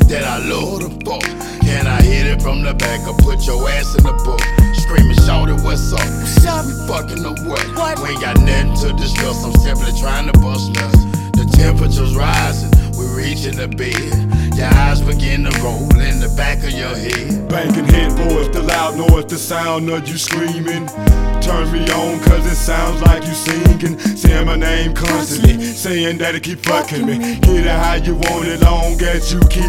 that I love the fuck. Can I hit it from the back or put your ass in the book? Screaming, shorty, what's up? We fucking or what? We ain't got nothing to discuss. I'm simply trying to bust us. The temperature's rising, we're reaching the bed. Your eyes begin to roll in the back of your head. Banking head voice, the loud noise, the sound of you screaming. Turn me on cause it sounds like you singing. Saying my name constantly, saying that it keep fucking me. Get it how you want it, long as you keep